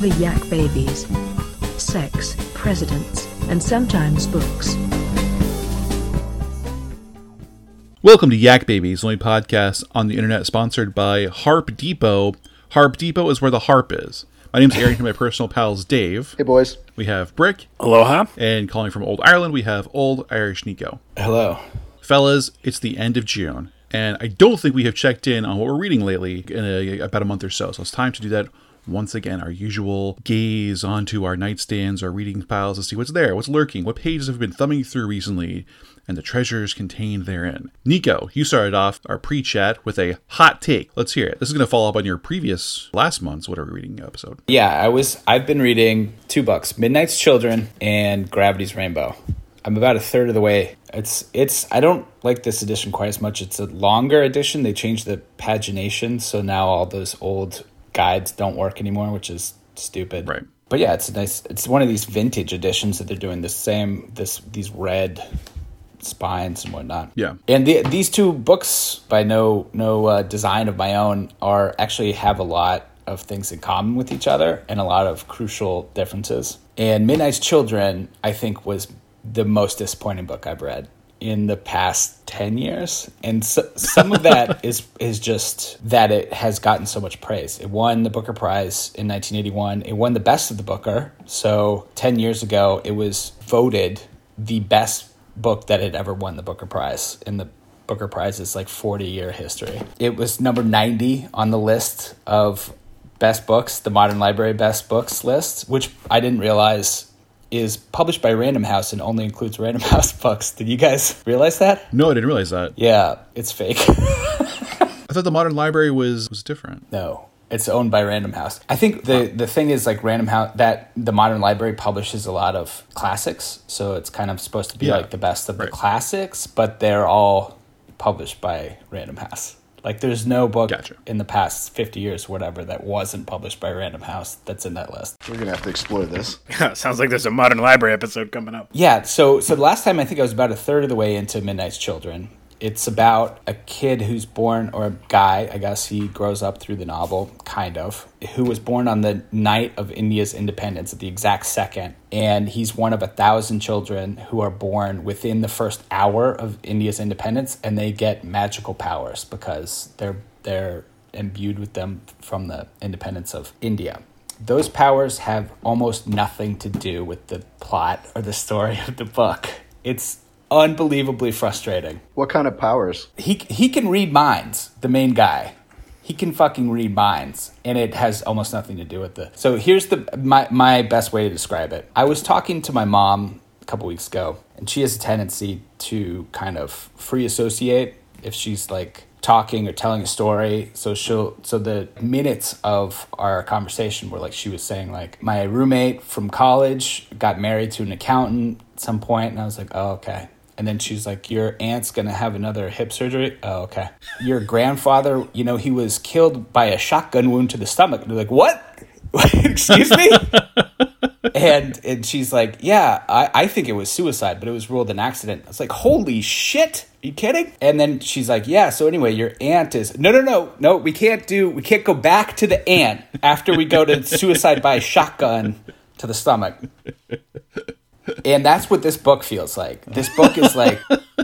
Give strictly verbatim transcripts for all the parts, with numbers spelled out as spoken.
the Yak Babies. Sex, presidents, and sometimes books. Welcome to Yak Babies, the only podcast on the internet sponsored by Harp Depot. Harp Depot is where the harp is. My name's Aaron, and my personal pal's Dave. Hey, boys. We have Brick. Aloha. And calling from Old Ireland, we have Old Irish Nico. Hello. Fellas, it's the end of June, and I don't think we have checked in on what we're reading lately in a, about a month or so, so it's time to do that once again. Our usual gaze onto our nightstands, our reading piles to see what's there, what's lurking, what pages have we been thumbing through recently, and the treasures contained therein. Nico, you started off our pre-chat with a hot take. Let's hear it. This is going to follow up on your previous last month's What Are We Reading episode. Yeah, I was, I've been reading two books, Midnight's Children and Gravity's Rainbow. I'm about a third of the way. It's, it's, I don't like this edition quite as much. It's a longer edition. They changed the pagination, so now all those old guides don't work anymore, which is stupid. Right. But yeah, it's a nice, it's one of these vintage editions that they're doing the same, this, these red spines and whatnot. Yeah. And the, these two books, by no no uh, design of my own, are actually have a lot of things in common with each other and a lot of crucial differences. And Midnight's Children, I think, was the most disappointing book I've read in the past ten years. And so, some of that is is just that it has gotten so much praise. It won the Booker Prize in nineteen eighty-one. It won the Best of the Booker. So ten years ago, it was voted the best book that had ever won the Booker Prize in the Booker Prize's like forty-year history. It was number ninety on the list of best books, the Modern Library Best Books list, which I didn't realize is published by Random House and only includes Random House books. Did you guys realize that? No, I didn't realize that. Yeah, it's fake. I thought the Modern Library was, was different. No. It's owned by Random House. I think the, the thing is like Random House, that the Modern Library publishes a lot of classics. So it's kind of supposed to be yeah, like the best of right. the classics, but they're all published by Random House. Like there's no book Gotcha. in the past fifty years or whatever that wasn't published by Random House that's in that list. We're going to have to explore this. Sounds like there's a Modern Library episode coming up. Yeah, so so the last time I think I was about a third of the way into Midnight's Children. It's about a kid who's born, or a guy, I guess he grows up through the novel, kind of, who was born on the night of India's independence at the exact second. And he's one of a thousand children who are born within the first hour of India's independence, and they get magical powers because they're they're imbued with them from the independence of India. Those powers have almost nothing to do with the plot or the story of the book. It's unbelievably frustrating. What kind of powers? He he can read minds, the main guy. He can fucking read minds, and it has almost nothing to do with the... So here's the my, my best way to describe it. I was talking to my mom a couple weeks ago, and she has a tendency to kind of free associate if she's like talking or telling a story. So she'll so the minutes of our conversation were like she was saying like, my roommate from college got married to an accountant at some point, and I was like, oh, okay. And then she's like, your aunt's going to have another hip surgery? Oh, okay. Your grandfather, you know, he was killed by a shotgun wound to the stomach. And they're like, what? Excuse me? and and she's like, yeah, I, I think it was suicide, but it was ruled an accident. I was like, holy shit. Are you kidding? And then she's like, yeah, so anyway, your aunt is... No, no, no. No, we can't do... We can't go back to the aunt after we go to suicide by shotgun to the stomach. And that's what this book feels like. This book is like...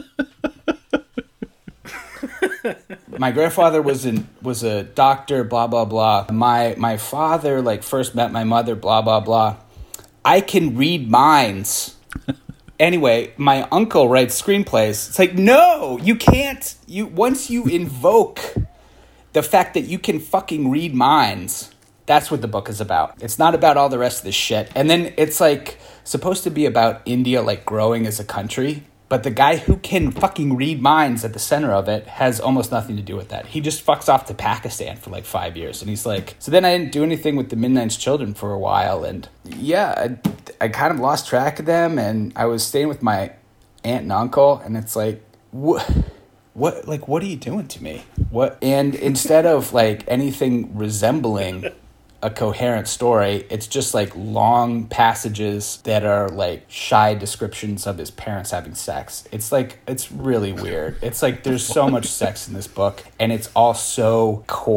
My grandfather was in was a doctor, blah, blah, blah. My my father, like, first met my mother, blah, blah, blah. I can read minds. Anyway, my uncle writes screenplays. It's like, no, you can't. You once you invoke the fact that you can fucking read minds, that's what the book is about. It's not about all the rest of this shit. And then it's like supposed to be about India like growing as a country, but the guy who can fucking read minds at the center of it has almost nothing to do with that. He just fucks off to Pakistan for like five years. And he's like, so then I didn't do anything with the Midnight's Children for a while. And yeah, I, I kind of lost track of them. And I was staying with my aunt and uncle. And it's like, what, what, like, what are you doing to me? What? And instead of like anything resembling a coherent story, it's just like long passages that are like shy descriptions of his parents having sex. It's like, it's really weird. It's like there's so much sex in this book, and it's all so coy.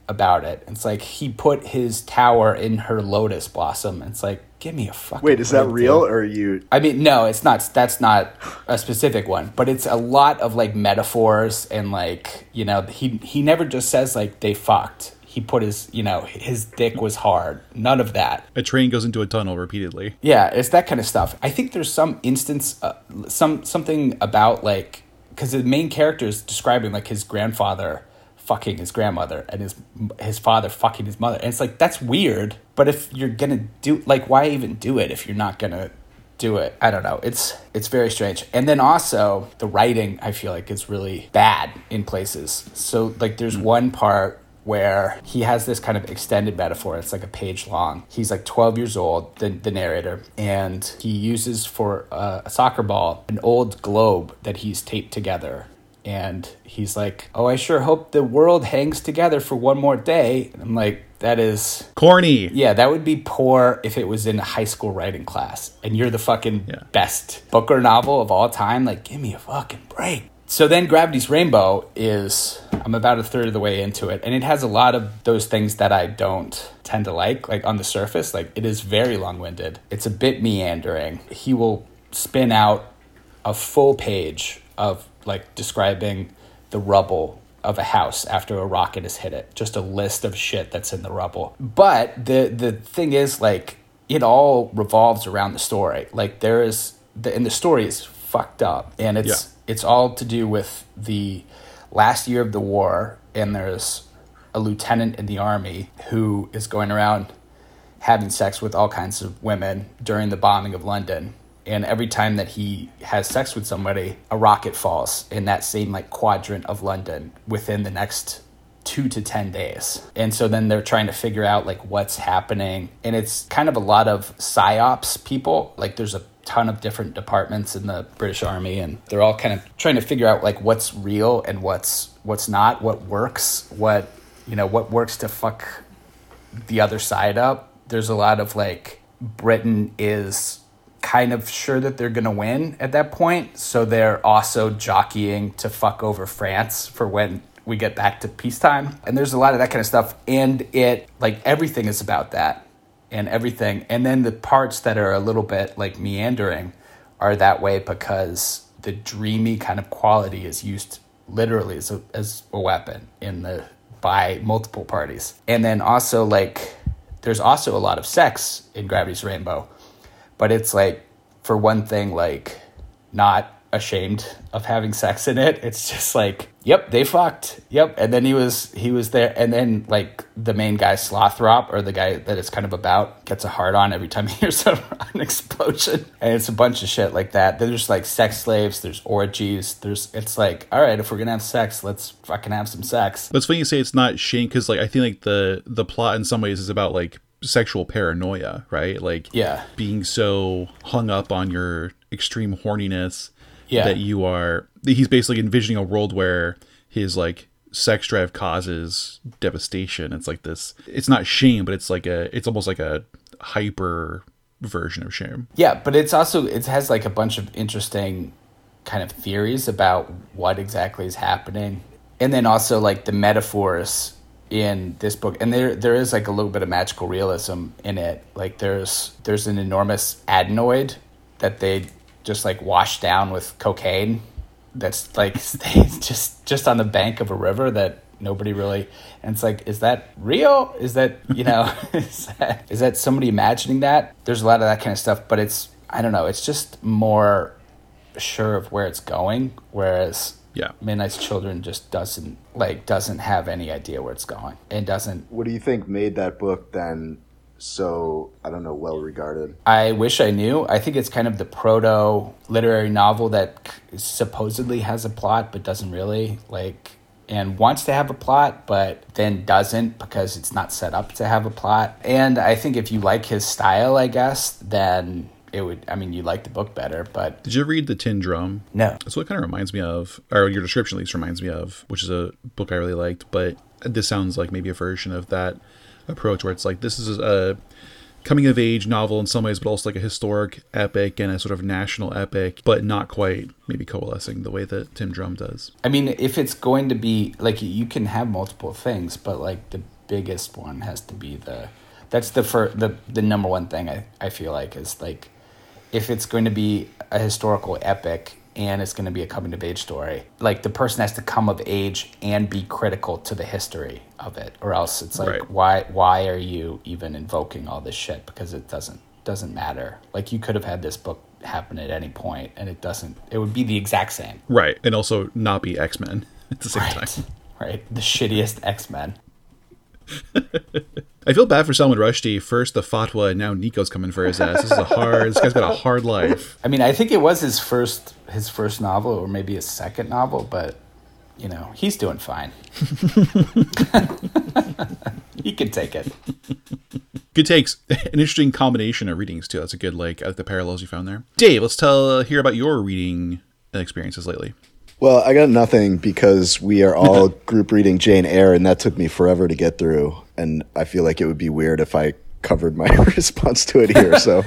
about it. It's like he put his tower in her lotus blossom. It's like, give me a fucking Wait, is that break, real dude. or are you? I mean, no, it's not. That's not a specific one, but it's a lot of like metaphors and like, you know, he he never just says like they fucked. He put his, you know, his dick was hard. None of that. A train goes into a tunnel repeatedly. Yeah, it's that kind of stuff. I think there's some instance, uh, some something about like, because the main character is describing like his grandfather fucking his grandmother and his his father fucking his mother, and it's like, that's weird. But if you're gonna do, like, why even do it if you're not gonna do it? I don't know. It's it's very strange. And then also the writing, I feel like, is really bad in places. So like, there's one part where he has this kind of extended metaphor. It's like a page long. He's like twelve years old, the, the narrator, and he uses for uh, a soccer ball an old globe that he's taped together. And he's like, oh, I sure hope the world hangs together for one more day. And I'm like, that is... Corny. Yeah, that would be poor if it was in a high school writing class. And you're the fucking Yeah. best book or novel of all time. Like, give me a fucking break. So then Gravity's Rainbow is, I'm about a third of the way into it, and it has a lot of those things that I don't tend to like, like on the surface. Like, it is very long-winded. It's a bit meandering. He will spin out a full page of, like, describing the rubble of a house after a rocket has hit it. Just a list of shit that's in the rubble. But the the thing is, like, it all revolves around the story. Like, there is, the, and the story is fucked up, and it's... Yeah. It's all to do with the last year of the war, and there's a lieutenant in the army who is going around having sex with all kinds of women during the bombing of London. And every time that he has sex with somebody, a rocket falls in that same like quadrant of London within the next two to ten days. And so then they're trying to figure out like what's happening. And it's kind of a lot of psyops people. Like, there's a ton of different departments in the British Army, and they're all kind of trying to figure out like what's real and what's what's not, what works, what, you know, what works to fuck the other side up. There's a lot of like, Britain is kind of sure that they're gonna win at that point, so they're also jockeying to fuck over France for when we get back to peacetime. And there's a lot of that kind of stuff, and it, like, everything is about that. And everything, and then the parts that are a little bit like meandering are that way because the dreamy kind of quality is used literally as a, as a weapon in the by multiple parties. And then also, like, there's also a lot of sex in Gravity's Rainbow, but it's like, for one thing, like, not ashamed of having sex in it. It's just like, yep, they fucked. Yep. And then he was he was there, and then like the main guy, Slothrop, or the guy that it's kind of about, gets a hard on every time he hears an explosion. And it's a bunch of shit like that. There's like sex slaves, there's orgies, there's it's like, all right, if we're gonna have sex, let's fucking have some sex. But it's funny you say it's not shame, because like I think like the the plot in some ways is about like sexual paranoia, right? Like, Yeah. being so hung up on your extreme horniness. Yeah. That you are, he's basically envisioning a world where his like sex drive causes devastation. It's like this, it's not shame, but it's like a, it's almost like a hyper version of shame. Yeah, but it's also, it has like a bunch of interesting kind of theories about what exactly is happening. And then also like the metaphors in this book, and there there is like a little bit of magical realism in it. Like there's there's an enormous adenoid that they just like washed down with cocaine that's like stays just just on the bank of a river that nobody really, and it's like, is that real? Is that, you know, is that is that somebody imagining that? There's a lot of that kind of stuff, but it's, I don't know, it's just more sure of where it's going, whereas Yeah. Midnight's Children just doesn't like doesn't have any idea where it's going, and doesn't. What do you think made that book then so, I don't know, well regarded? I wish I knew. I think it's kind of the proto literary novel that supposedly has a plot but doesn't really, like, and wants to have a plot but then doesn't because it's not set up to have a plot. And I think if you like his style, I guess, then it would, I mean, you like the book better, but Did you read The Tin Drum? no. That's what it kind of reminds me of, or your description at least reminds me of, which is a book I really liked, but this sounds like maybe a version of that approach where it's like, this is a coming of age novel in some ways, but also like a historic epic and a sort of national epic, but not quite maybe coalescing the way that Tim Drum does. I mean, if it's going to be, like, you can have multiple things, but, like, the biggest one has to be the, that's the fir- the the number one thing I, I feel like is like, if it's going to be a historical epic and it's going to be a coming of age story, like the person has to come of age and be critical to the history of it, or else it's like, Right. why why are you even invoking all this shit? Because it doesn't doesn't matter. Like you could have had this book happen at any point and it doesn't, it would be the exact same. Right. And also not be X-Men at the same Right. time. Right. The shittiest X-Men. I feel bad for Salman Rushdie. First the fatwa, and now Nico's coming for his ass. This is a hard. This guy's got a hard life. I mean, I think it was his first his first novel, or maybe his second novel, but you know, he's doing fine. He can take it. Good takes. An interesting combination of readings too. That's a good like uh, the parallels you found there. Dave, let's tell uh, hear about your reading experiences lately. Well, I got nothing because we are all group reading Jane Eyre, and that took me forever to get through. And I feel like it would be weird if I covered my response to it here, so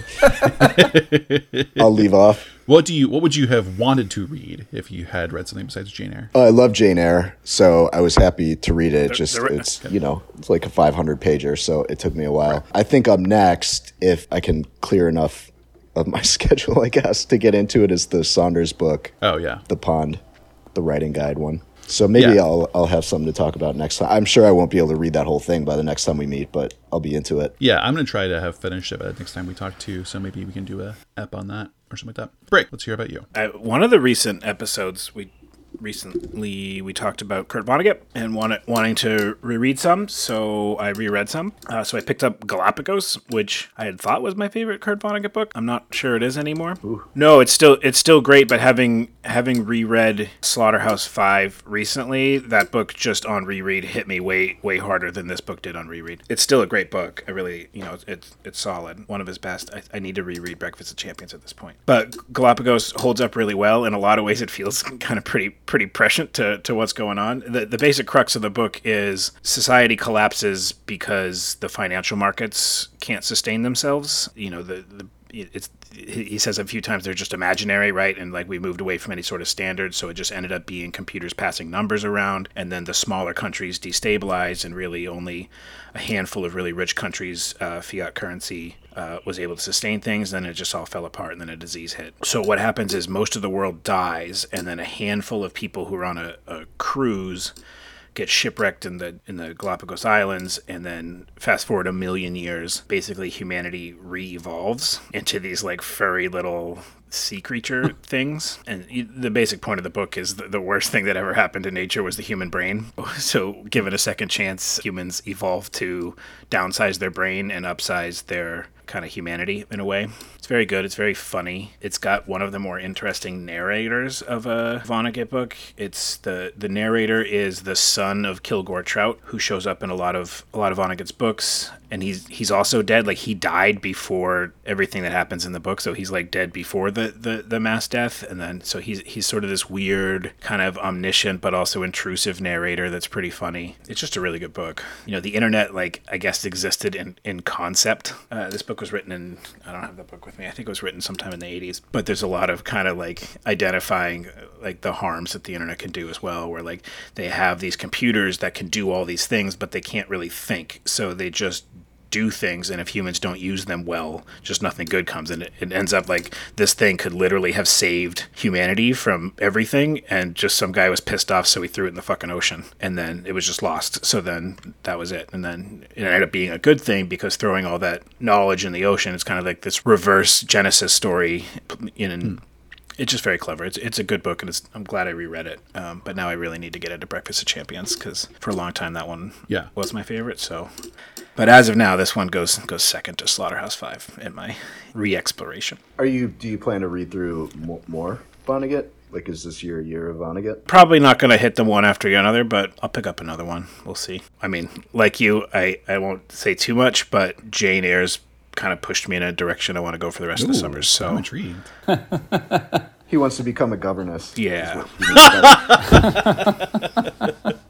I'll leave off. What do you? What would you have wanted to read if you had read something besides Jane Eyre? Uh, I love Jane Eyre, so I was happy to read it. Just they're- it's you know it's like a five hundred pager, so it took me a while. I think I'm next if I can clear enough of my schedule, I guess, to get into it. Is the Saunders book, Oh yeah. The Pond, the writing guide one. So maybe Yeah. I'll I'll have something to talk about next time. I'm sure I won't be able to read that whole thing by the next time we meet, but I'll be into it. Yeah, I'm gonna try to have finished it by the next time we talk too. So maybe we can do a ep on that or something like that. Break. Let's hear about you. Uh, one of the recent episodes we recently we talked about Kurt Vonnegut and wanted, wanting to reread some, so I reread some. Uh, so I picked up Galapagos, which I had thought was my favorite Kurt Vonnegut book. I'm not sure it is anymore. Ooh. No, it's still it's still great, but having having reread Slaughterhouse Five recently, that book just on reread hit me way way harder than this book did on reread. It's still a great book. I really, you know, it's it's solid. One of his best. I, I need to reread Breakfast of Champions at this point. But Galapagos holds up really well. In a lot of ways, it feels kind of pretty pretty prescient to, to what's going on. The the basic crux of the book is society collapses because the financial markets can't sustain themselves. You know, the, the it's he says a few times they're just imaginary, right? And like we moved away from any sort of standards, so it just ended up being computers passing numbers around, and then the smaller countries destabilized, and really only a handful of really rich countries, uh, fiat currency uh, was able to sustain things. Then it just all fell apart, and then a disease hit. So what happens is most of the world dies, and then a handful of people who are on a, a cruise get shipwrecked in the in the Galapagos Islands, and then fast forward a million years, basically humanity re-evolves into these like furry little sea creature things. And the basic point of the book is the, the worst thing that ever happened to nature was the human brain. So given a second chance, humans evolved to downsize their brain and upsize their kind of humanity in a way. It's very good. It's very funny. It's got one of the more interesting narrators of a Vonnegut book. It's the the narrator is the son of Kilgore Trout, who shows up in a lot of a lot of Vonnegut's books, and he's he's also dead. Like he died before everything that happens in the book, so he's like dead before the the, the mass death, and then so he's he's sort of this weird kind of omniscient but also intrusive narrator that's pretty funny. It's just a really good book. You know, the internet, like I guess, existed in in concept. Uh, this book was written in, I don't have the book with me, I think it was written sometime in the eighties, but there's a lot of kind of like identifying like the harms that the internet can do as well, where like they have these computers that can do all these things, but they can't really think, so they just do things, and if humans don't use them well, just nothing good comes, and it, it ends up like this thing could literally have saved humanity from everything, and just some guy was pissed off, so he threw it in the fucking ocean, and then it was just lost. So then that was it, and then it ended up being a good thing, because throwing all that knowledge in the ocean, it's kind of like this reverse Genesis story in an mm. It's just very clever. It's it's a good book, and it's, I'm glad I reread it. Um, but now I really need to get into Breakfast of Champions, because for a long time that one yeah. was my favorite. So, but as of now, this one goes goes second to Slaughterhouse Five in my re-exploration. Are you? Do you plan to read through more Vonnegut? Like, is this your year of Vonnegut? Probably not going to hit them one after another, but I'll pick up another one. We'll see. I mean, like you, I, I won't say too much, but Jane Eyre's kind of pushed me in a direction I want to go for the rest Ooh, of the summer. So I'm intrigued. He wants to become a governess. Yeah. That's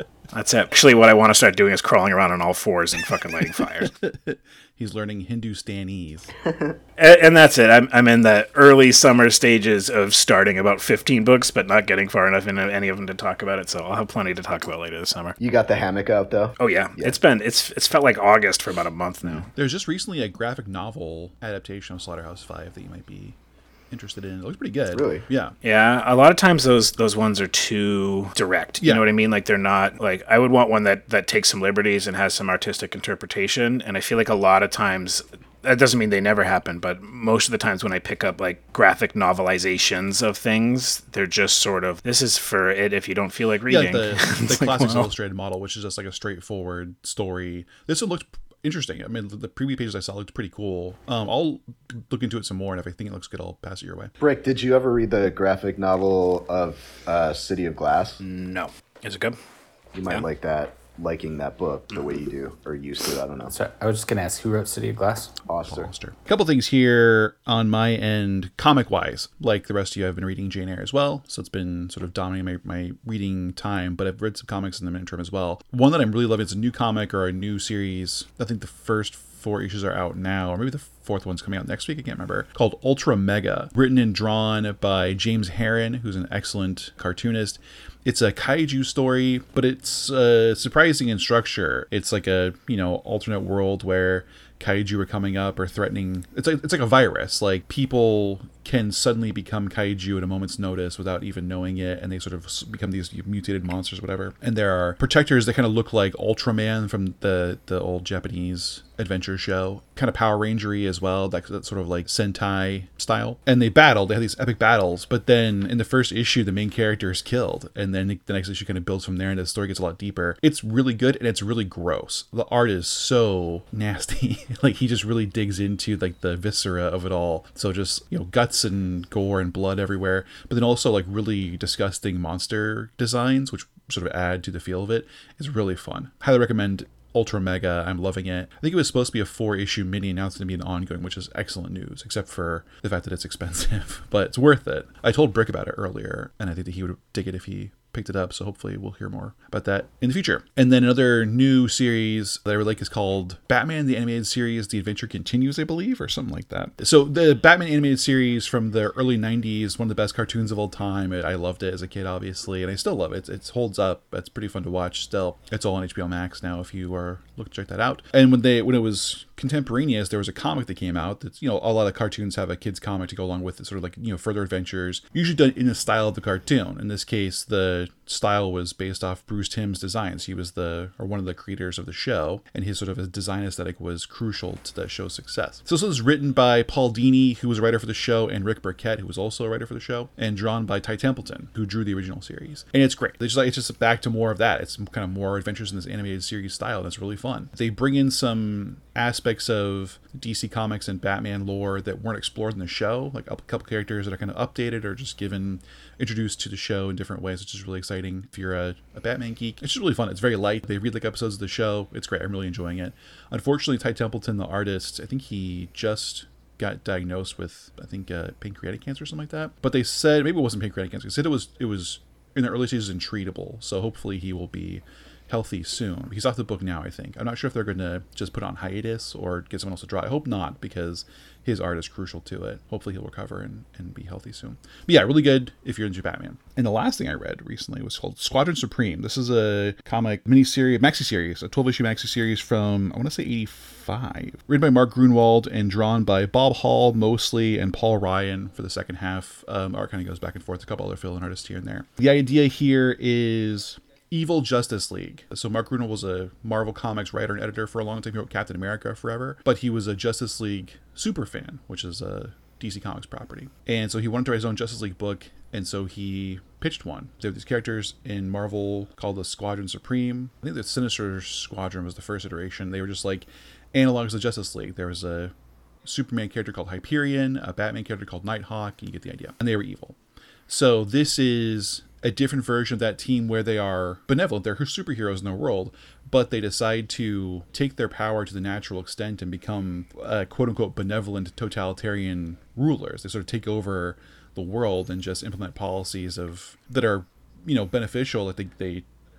That's actually what I want to start doing is crawling around on all fours and fucking lighting fires. He's learning Hindustanese. and, and that's it. I'm, I'm in the early summer stages of starting about fifteen books, but not getting far enough into any of them to talk about it. So I'll have plenty to talk about later this summer. You got the hammock out though? Oh yeah. yeah. It's been, it's it's felt like August for about a month now. There's just recently a graphic novel adaptation of Slaughterhouse Five that you might be interested in. It looks pretty good. Really? Yeah. Yeah. A lot of times those those ones are too direct. You Yeah. know what I mean? Like they're not like I would want one that that takes some liberties and has some artistic interpretation. And I feel like a lot of times that doesn't mean they never happen, but most of the times when I pick up like graphic novelizations of things, they're just sort of this is for it if you don't feel like reading. Yeah, the, the It's like, classic well, illustrated model, which is just like a straightforward story. This one looked interesting. I mean, the, the preview pages I saw looked pretty cool. Um, I'll look into it some more, and if I think it looks good, I'll pass it your way. Brick, did you ever read the graphic novel of uh, City of Glass? No. Is it good? You might Yeah. like that, liking that book the way you do, or used to. I don't know. So I was just gonna ask who wrote City of Glass. Auster. Foster. A couple things here on my end, comic-wise. Like the rest of you, I've been reading Jane Eyre as well, so it's been sort of dominating my, my reading time, but I've read some comics in the interim as well. One that I'm really loving is a new comic or a new series. I think the first four issues are out now, or maybe the fourth one's coming out next week, I can't remember, called Ultra Mega, written and drawn by James Herron, who's an excellent cartoonist. It's a kaiju story, but it's uh, surprising in structure. It's like a, you know, alternate world where kaiju are coming up or threatening. It's like it's like a virus. Like people can suddenly become kaiju at a moment's notice without even knowing it, and they sort of become these mutated monsters, whatever. And there are protectors that kind of look like Ultraman from the the old Japanese adventure show, kind of Power Rangery as well, that, that sort of like Sentai style. And they battle, they have these epic battles, but then in the first issue, the main character is killed, and then the next issue kind of builds from there, and the story gets a lot deeper. It's really good, and it's really gross. The art is so nasty. Like he just really digs into like the viscera of it all. So just, you know, guts and gore and blood everywhere, but then also like really disgusting monster designs, which sort of add to the feel of it. It's really fun. Highly recommend Ultra Mega. I'm loving it. I think it was supposed to be a four issue mini, now it's going to be an ongoing, which is excellent news, except for the fact that it's expensive, but it's worth it. I told Brick about it earlier, and I think that he would dig it if he picked it up, so hopefully we'll hear more about that in the future. And then another new series that I really like is called Batman the Animated Series The Adventure Continues, I believe, or something like that. So the Batman animated series from the early nineties, one of the best cartoons of all time. I loved it as a kid, obviously, and I still love it. It holds up. It's pretty fun to watch still. It's all on H B O Max now if you are looking to check that out. And when they when it was contemporaneous, there was a comic that came out that's, you know, a lot of cartoons have a kid's comic to go along with it, sort of like, you know, further adventures, usually done in the style of the cartoon. In this case, the style was based off Bruce Timm's designs. He was the, or one of the creators of the show, and his sort of his design aesthetic was crucial to the show's success. So this was written by Paul Dini, who was a writer for the show, and Rick Burkett, who was also a writer for the show, and drawn by Ty Templeton, who drew the original series. And it's great. It's just like, it's just back to more of that. It's kind of more adventures in this animated series style, and it's really fun. They bring in some aspects of D C Comics and Batman lore that weren't explored in the show, like a couple characters that are kind of updated or just given, introduced to the show in different ways, which is really exciting if you're a, a Batman geek. It's just really fun. It's very light. They read like episodes of the show. It's great. I'm really enjoying it. Unfortunately, Ty Templeton, the artist, I think he just got diagnosed with, I think, uh, pancreatic cancer or something like that. But they said, maybe it wasn't pancreatic cancer. They said it was, it was in the early stages and treatable. So hopefully he will be healthy soon. He's off the book now, I think. I'm not sure if they're going to just put it on hiatus or get someone else to draw. I hope not, because his art is crucial to it. Hopefully he'll recover and, and be healthy soon. But yeah, really good if you're into Batman. And the last thing I read recently was called Squadron Supreme. This is a comic mini-series, maxi-series, a twelve-issue maxi-series from, I want to say eighty-five. Written by Mark Grunwald and drawn by Bob Hall mostly and Paul Ryan for the second half. Um, art kind of goes back and forth, a couple other fill-in artists here and there. The idea here is Evil Justice League. So Mark Grunwald was a Marvel Comics writer and editor for a long time. He wrote Captain America forever, but he was a Justice League super fan, which is a D C Comics property. And so he wanted to write his own Justice League book, and so he pitched one. There were these characters in Marvel called the Squadron Supreme. I think the Sinister Squadron was the first iteration. They were just like analogs of the Justice League. There was a Superman character called Hyperion, a Batman character called Nighthawk, you get the idea. And they were evil. So this is a different version of that team where they are benevolent. They're superheroes in their world, but they decide to take their power to the natural extent and become uh, quote-unquote benevolent totalitarian rulers. They sort of take over the world and just implement policies of that are, you know, beneficial. That they, they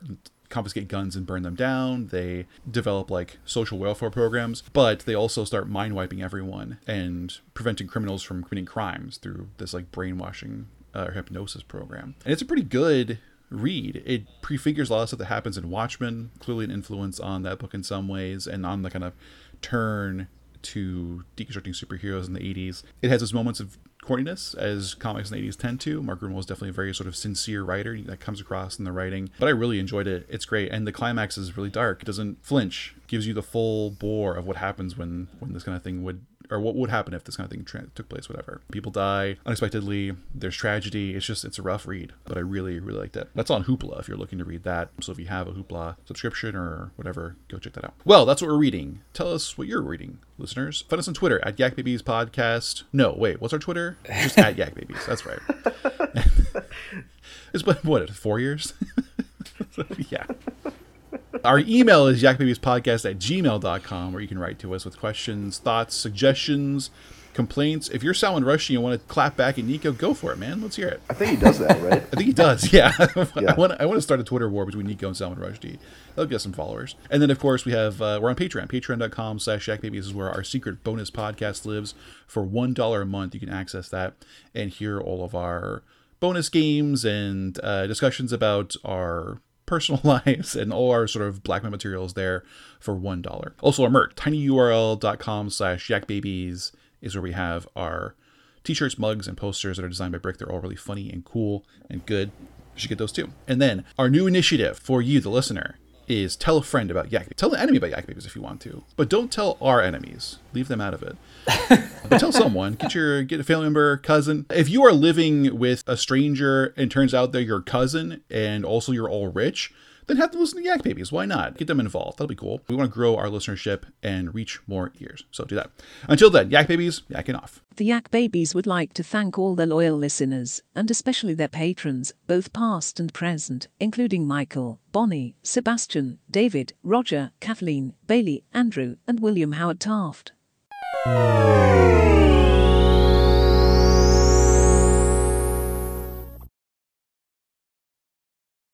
confiscate guns and burn them down. They develop like social welfare programs, but they also start mind wiping everyone and preventing criminals from committing crimes through this like brainwashing uh, or hypnosis program. And it's a pretty good read. It prefigures a lot of stuff that happens in Watchmen, clearly an influence on that book in some ways, and on the kind of turn to deconstructing superheroes in the eighties. It has its moments of corniness, as comics in the eighties tend to. Mark Gruenwald is definitely a very sort of sincere writer that comes across in the writing, but I really enjoyed it. It's great, and the climax is really dark. It doesn't flinch. It gives you the full bore of what happens when when this kind of thing would, or what would happen if this kind of thing tra- took place, whatever. People die unexpectedly. There's tragedy. It's just, it's a rough read, but I really, really liked it. That's on Hoopla if you're looking to read that. So if you have a Hoopla subscription or whatever, go check that out. Well, that's what we're reading. Tell us what you're reading, listeners. Find us on Twitter at Yak Babies Podcast. No, wait, what's our Twitter? Just at Yak Babies. That's right. It's been, what, four years? Yeah. Our email is yakbabiespodcast at gmail dot com, where you can write to us with questions, thoughts, suggestions, complaints. If you're Salman Rushdie and want to clap back at Nico, go for it, man. Let's hear it. I think he does that, right? I think he does, yeah. Yeah. I want I want to start a Twitter war between Nico and Salman Rushdie. That'll get some followers. And then, of course, we have uh, we're on Patreon. Patreon dot com slash yakbabies is where our secret bonus podcast lives. For one dollar a month, you can access that and hear all of our bonus games and uh, discussions about our personal lives and all our sort of black materials there for one dollar. Also our merch, tinyurl dot com slash yakbabies is where we have our t-shirts, mugs, and posters that are designed by Brick. They're all really funny and cool and good. You should get those too. And then our new initiative for you, the listener, is tell a friend about Yak. Tell an enemy about Yak Babies if you want to, but don't tell our enemies. Leave them out of it. But tell someone. Get your get a family member, cousin. If you are living with a stranger and turns out they're your cousin and also you're all rich, then have them listen to Yak Babies. Why not? Get them involved. That'll be cool. We want to grow our listenership and reach more ears. So do that. Until then, Yak Babies, yakking off. The Yak Babies would like to thank all their loyal listeners, and especially their patrons, both past and present, including Michael, Bonnie, Sebastian, David, Roger, Kathleen, Bailey, Andrew, and William Howard Taft.